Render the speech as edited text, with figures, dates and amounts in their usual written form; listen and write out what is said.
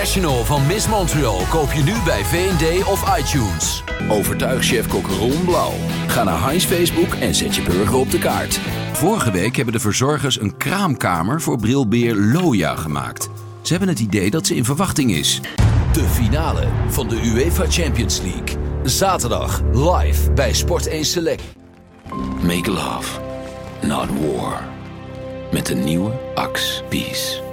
International van Miss Montreal koop je nu bij V&D of iTunes. Overtuig chef-kok Ron Blauw. Ga naar Heinz Facebook en zet je burger op de kaart. Vorige week hebben de verzorgers een kraamkamer voor brilbeer Loja gemaakt. Ze hebben het idee dat ze in verwachting is. De finale van de UEFA Champions League. Zaterdag live bij Sport 1 Select. Make love, not war. Met de nieuwe Axe Peace.